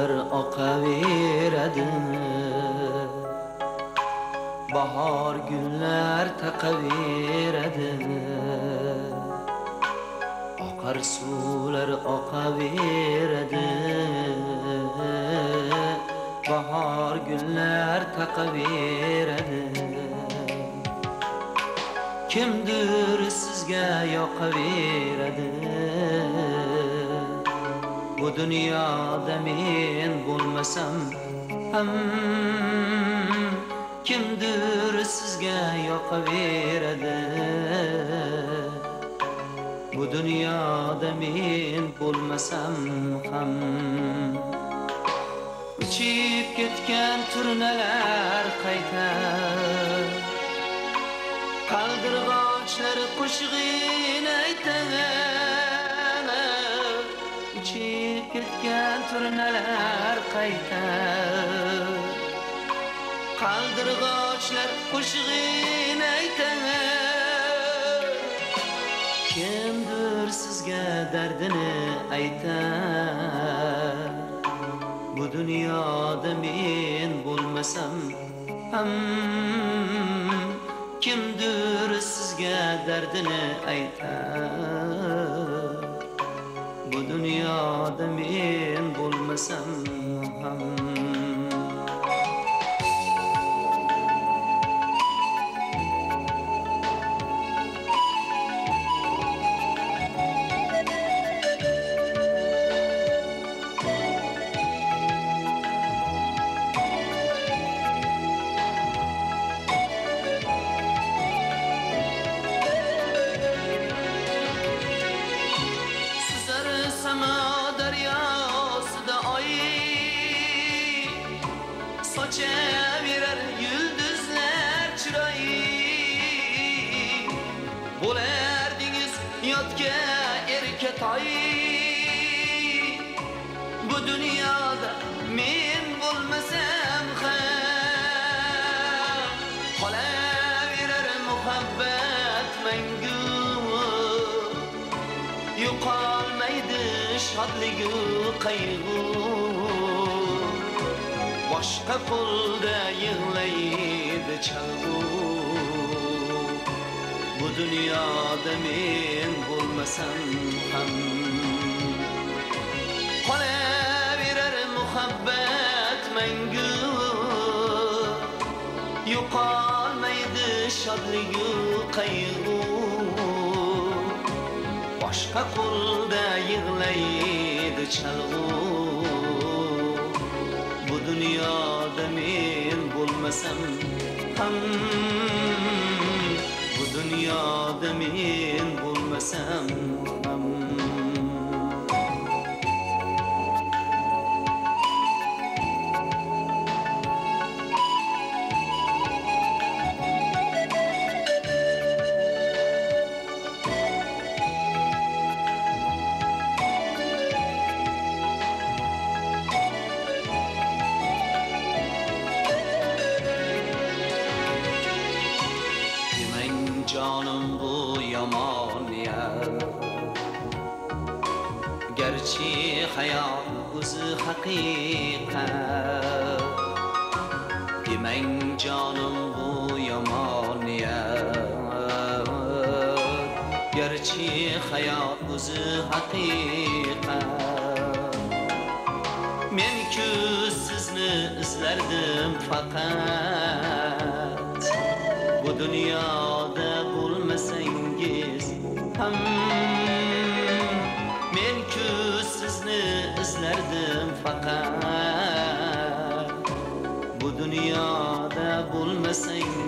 suvlar oqaveradi, bahor gullar taqaveradi. Oqar suvlar oqaveradi, bahor gullar taqaveradi. Kimdir sizga yoqaveradi, bu dunyoda men bo'lmasam ham kimdir sizga yoqaveradi, bu dunyoda men bo'lmasam ham. Uchib ketgan turnalar qaytar, qaldirg'ochlar qo'shig'ini aytar. Uchib ketgan turnalar qaytar, qaldirg'ochlar qo'shig'ini aytar. Kimdir sizga dardini aytar, bu dunyoda men bo'lmasam ham kimdir sizga dardini aytar, bu dunyoda men bo'lmasam ham. Sochaverar yulduzlar chiroyi, bo'lardingiz yotga erka toy. Bu dunyoda men bo'lmasam ham qolaverar muhabbat mangu. Yo'qolmaydi shodligu qayg'u, boshqa qo'lda yig'laydi chalg'u. Bu dunyoda men bo'lmasam ham qolaverar muhabbat mangu. Yo'qolmaydi shodligu qayg'u, boshqa qo'lda yig'laydi chalg'u. Bu dunyoda men bo'lmasam ham, bu dunyoda men bo'lmasam ham. Canım bu yomon gerçi hayot o'zi haqiqat. Demang canım bu yomon gerçi hayot o'zi haqiqat. Men-ku sizni izlardim faqat, bu dunyoda bo'lmasangiz ham. Men-ku sizni izlardim faqat, bu dunyoda bo'lmasangiz